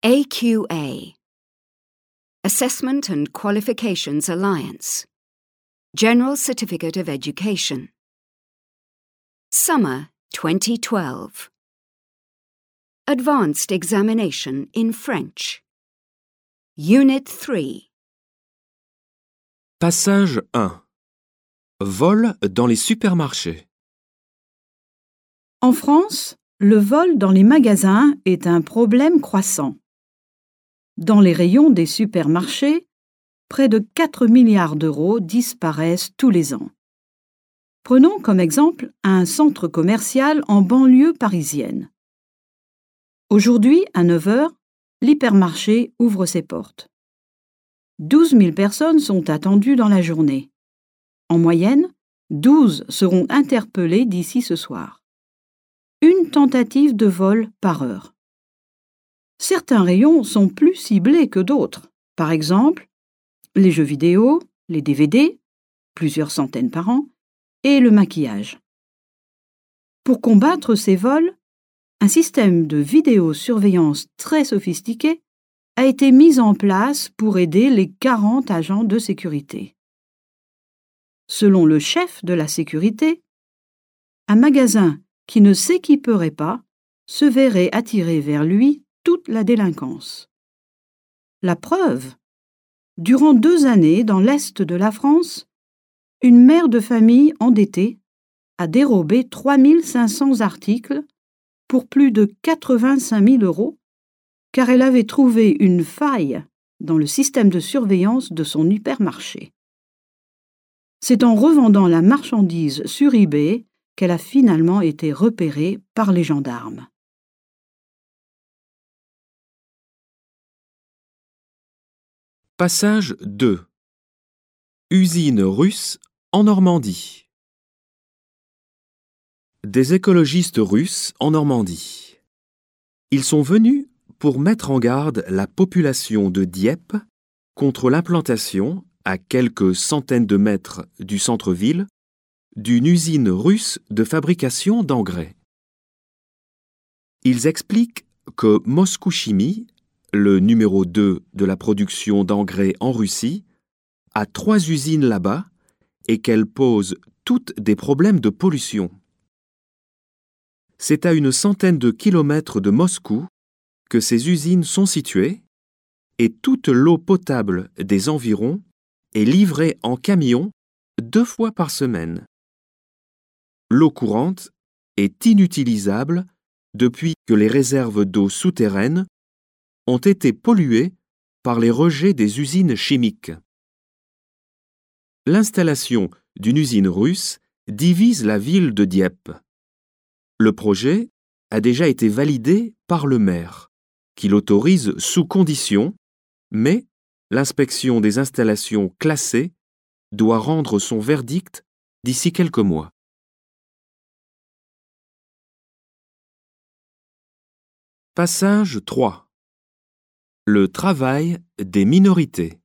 AQA Assessment and Qualifications Alliance General Certificate of Education Summer 2012 Advanced Examination in French Unit 3 Passage 1. Vol dans les supermarchés. En France, le vol dans les magasins est un problème croissant. Dans les rayons des supermarchés, près de 4 milliards d'euros disparaissent tous les ans. Prenons comme exemple un centre commercial en banlieue parisienne. Aujourd'hui, à 9 heures, l'hypermarché ouvre ses portes. 12 000 personnes sont attendues dans la journée. En moyenne, 12 seront interpellées d'ici ce soir. Une tentative de vol par heure. Certains rayons sont plus ciblés que d'autres. Par exemple, les jeux vidéo, les DVD, plusieurs centaines par an, et le maquillage. Pour combattre ces vols, un système de vidéosurveillance très sophistiqué a été mis en place pour aider les 40 agents de sécurité. Selon le chef de la sécurité, un magasin qui ne s'équiperait pas se verrait attirer vers lui toute la délinquance. La preuve, durant 2 années dans l'est de la France, une mère de famille endettée a dérobé 3 500 articles pour plus de 85 000 euros car elle avait trouvé une faille dans le système de surveillance de son hypermarché. C'est en revendant la marchandise sur eBay qu'elle a finalement été repérée par les gendarmes. Passage 2. Usine russe en Normandie. Des écologistes russes en Normandie. Ils sont venus pour mettre en garde la population de Dieppe contre l'implantation, à quelques centaines de mètres du centre-ville, d'une usine russe de fabrication d'engrais. Ils expliquent que Moscou Chimie, le numéro 2 de la production d'engrais en Russie, a 3 usines là-bas et qu'elles posent toutes des problèmes de pollution. C'est à une centaine de kilomètres de Moscou que ces usines sont situées et toute l'eau potable des environs est livrée en camion 2 fois par semaine. L'eau courante est inutilisable depuis que les réserves d'eau souterraines ont été polluées par les rejets des usines chimiques. L'installation d'une usine russe divise la ville de Dieppe. Le projet a déjà été validé par le maire, qui l'autorise sous condition, mais l'inspection des installations classées doit rendre son verdict d'ici quelques mois. Passage 3. Le travail des minorités.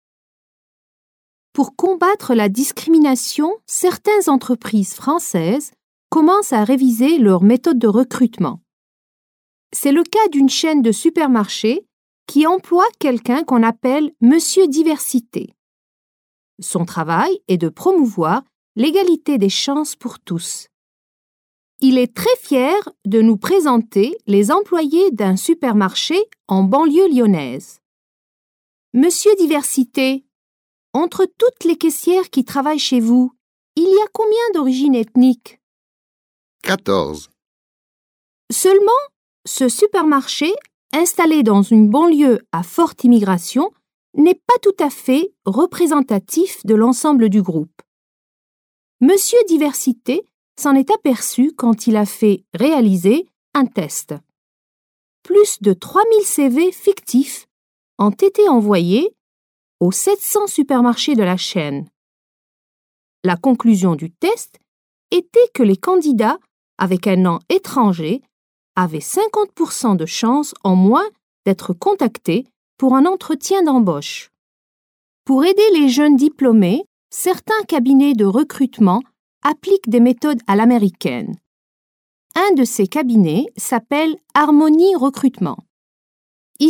Pour combattre la discrimination, certaines entreprises françaises commencent à réviser leurs méthodes de recrutement. C'est le cas d'une chaîne de supermarchés qui emploie quelqu'un qu'on appelle Monsieur Diversité. Son travail est de promouvoir l'égalité des chances pour tous. Il est très fier de nous présenter les employés d'un supermarché en banlieue lyonnaise. Monsieur Diversité, entre toutes les caissières qui travaillent chez vous, il y a combien d'origine ethnique ? 14. Seulement, ce supermarché, installé dans une banlieue à forte immigration, n'est pas tout à fait représentatif de l'ensemble du groupe. Monsieur Diversité s'en est aperçu quand il a fait réaliser un test. Plus de 3000 CV fictifs ont été envoyés aux 700 supermarchés de la chaîne. La conclusion du test était que les candidats avec un nom étranger avaient 50% de chances en moins d'être contactés pour un entretien d'embauche. Pour aider les jeunes diplômés, certains cabinets de recrutement appliquent des méthodes à l'américaine. Un de ces cabinets s'appelle Harmony Recrutement. Ici,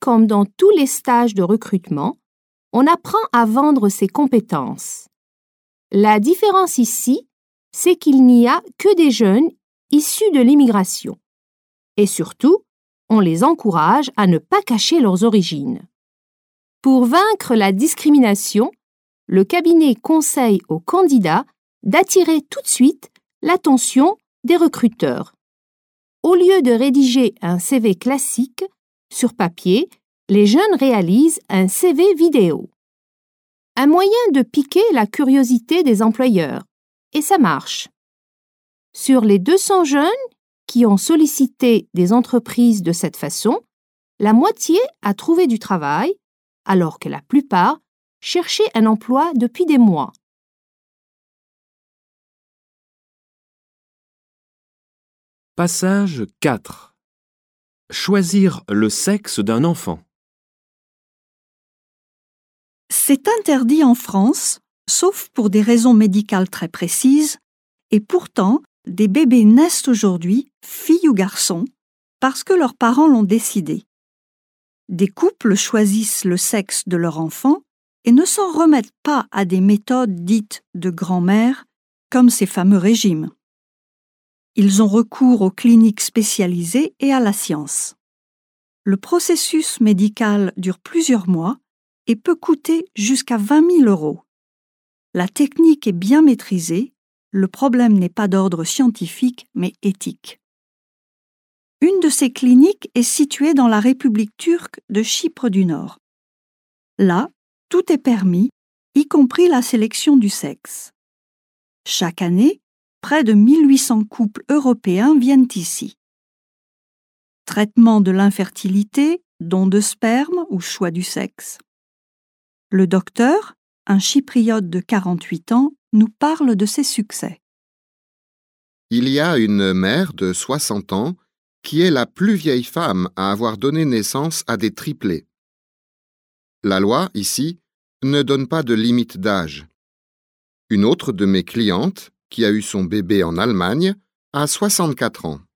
comme dans tous les stages de recrutement, on apprend à vendre ses compétences. La différence ici, c'est qu'il n'y a que des jeunes issus de l'immigration. Et surtout, on les encourage à ne pas cacher leurs origines. Pour vaincre la discrimination, le cabinet conseille aux candidats d'attirer tout de suite l'attention des recruteurs. Au lieu de rédiger un CV classique, sur papier, les jeunes réalisent un CV vidéo. Un moyen de piquer la curiosité des employeurs. Et ça marche. Sur les 200 jeunes qui ont sollicité des entreprises de cette façon, la moitié a trouvé du travail, alors que la plupart cherchaient un emploi depuis des mois. Passage 4. Choisir le sexe d'un enfant. C'est interdit en France, sauf pour des raisons médicales très précises, et pourtant, des bébés naissent aujourd'hui, filles ou garçons, parce que leurs parents l'ont décidé. Des couples choisissent le sexe de leur enfant et ne s'en remettent pas à des méthodes dites de grand-mère, comme ces fameux régimes. Ils ont recours aux cliniques spécialisées et à la science. Le processus médical dure plusieurs mois et peut coûter jusqu'à 20 000 €. La technique est bien maîtrisée, le problème n'est pas d'ordre scientifique mais éthique. Une de ces cliniques est située dans la République turque de Chypre du Nord. Là, tout est permis, y compris la sélection du sexe. Chaque année, près de 1800 couples européens viennent ici. Traitement de l'infertilité, don de sperme ou choix du sexe. Le docteur, un chypriote de 48 ans, nous parle de ses succès. Il y a une mère de 60 ans qui est la plus vieille femme à avoir donné naissance à des triplés. La loi, ici, ne donne pas de limite d'âge. Une autre de mes clientes, qui a eu son bébé en Allemagne, a 64 ans.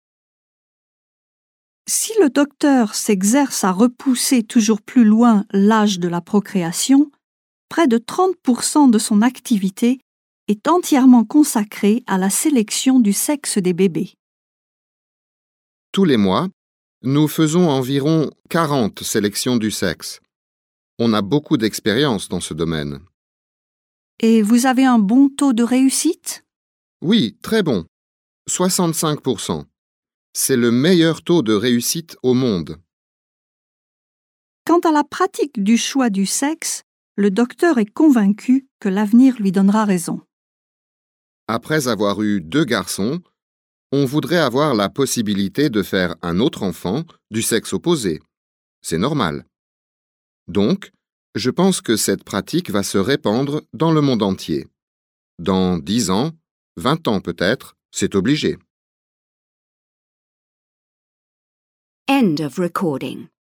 Si le docteur s'exerce à repousser toujours plus loin l'âge de la procréation, près de 30% de son activité est entièrement consacrée à la sélection du sexe des bébés. Tous les mois, nous faisons environ 40 sélections du sexe. On a beaucoup d'expérience dans ce domaine. Et vous avez un bon taux de réussite ? Oui, très bon. 65%. C'est le meilleur taux de réussite au monde. Quant à la pratique du choix du sexe, le docteur est convaincu que l'avenir lui donnera raison. Après avoir eu 2 garçons, on voudrait avoir la possibilité de faire un autre enfant du sexe opposé. C'est normal. Donc, je pense que cette pratique va se répandre dans le monde entier. Dans 10 ans, 20 ans peut-être, c'est obligé. End of recording.